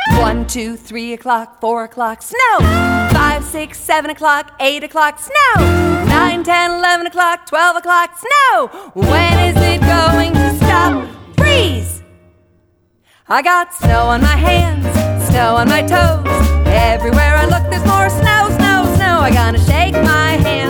1, 2, 3 o'clock, 4 o'clock, snow. 5, 6, 7 o'clock, 8 o'clock, snow. 9, 10, 11 o'clock, 12 o'clock, snow. When is it going to stop? Freeze! I got snow on my hands, snow on my toes. Everywhere I look there's more snow, snow, snow. I gotta shake my hands